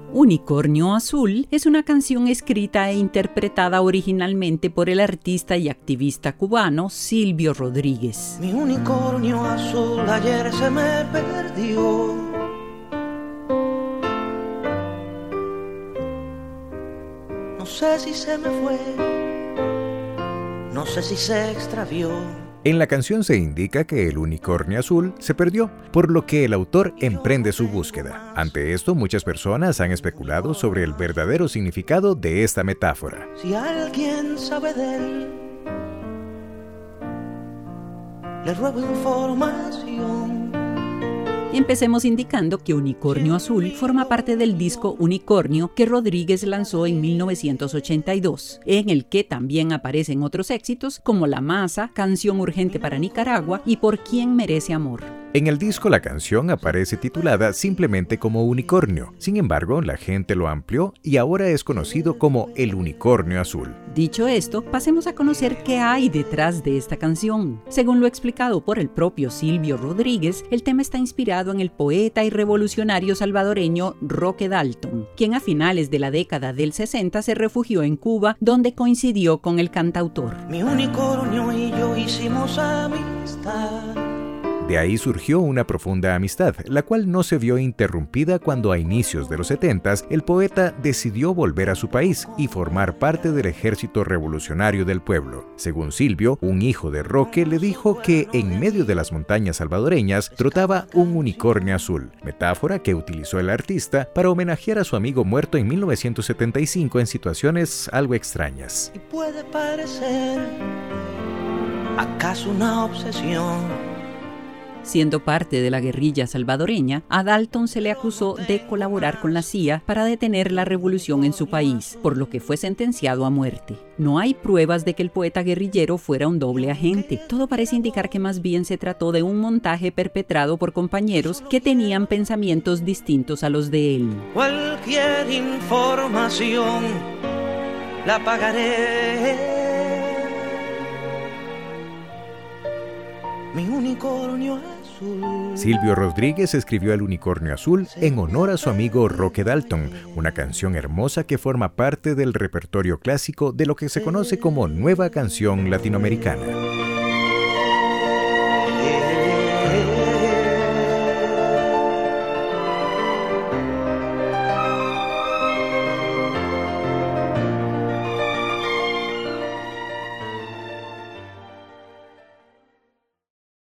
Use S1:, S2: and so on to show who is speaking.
S1: Unicornio Azul es una canción escrita e interpretada originalmente por el artista y activista cubano Silvio Rodríguez.
S2: Mi unicornio azul ayer se me perdió. No sé si se me fue, no sé si se extravió.
S3: En la canción se indica que el unicornio azul se perdió, por lo que el autor emprende su búsqueda. Ante esto, muchas personas han especulado sobre el verdadero significado de esta metáfora.
S2: Si alguien sabe de él, le ruego información.
S1: Empecemos indicando que Unicornio Azul forma parte del disco Unicornio que Rodríguez lanzó en 1982, en el que también aparecen otros éxitos como La Masa, Canción Urgente para Nicaragua y Por Quién Merece Amor.
S3: En el disco la canción aparece titulada simplemente como Unicornio. Sin embargo, la gente lo amplió y ahora es conocido como El Unicornio Azul.
S1: Dicho esto, pasemos a conocer qué hay detrás de esta canción. Según lo explicado por el propio Silvio Rodríguez, el tema está inspirado en el poeta y revolucionario salvadoreño Roque Dalton, quien a finales de la década del 60 se refugió en Cuba, donde coincidió con el cantautor.
S2: Mi unicornio y yo hicimos amistad.
S3: De ahí surgió una profunda amistad, la cual no se vio interrumpida cuando a inicios de los 70s el poeta decidió volver a su país y formar parte del ejército revolucionario del pueblo. Según Silvio, un hijo de Roque le dijo que en medio de las montañas salvadoreñas trotaba un unicornio azul, metáfora que utilizó el artista para homenajear a su amigo muerto en 1975 en situaciones algo extrañas.
S2: Y puede parecer acaso una obsesión.
S1: Siendo parte de la guerrilla salvadoreña, a Dalton se le acusó de colaborar con la CIA para detener la revolución en su país, por lo que fue sentenciado a muerte. No hay pruebas de que el poeta guerrillero fuera un doble agente. Todo parece indicar que más bien se trató de un montaje perpetrado por compañeros que tenían pensamientos distintos a los de él.
S2: Cualquier información la pagaré. Mi unicornio azul.
S3: Silvio Rodríguez escribió El Unicornio Azul en honor a su amigo Roque Dalton, una canción hermosa que forma parte del repertorio clásico de lo que se conoce como Nueva Canción Latinoamericana.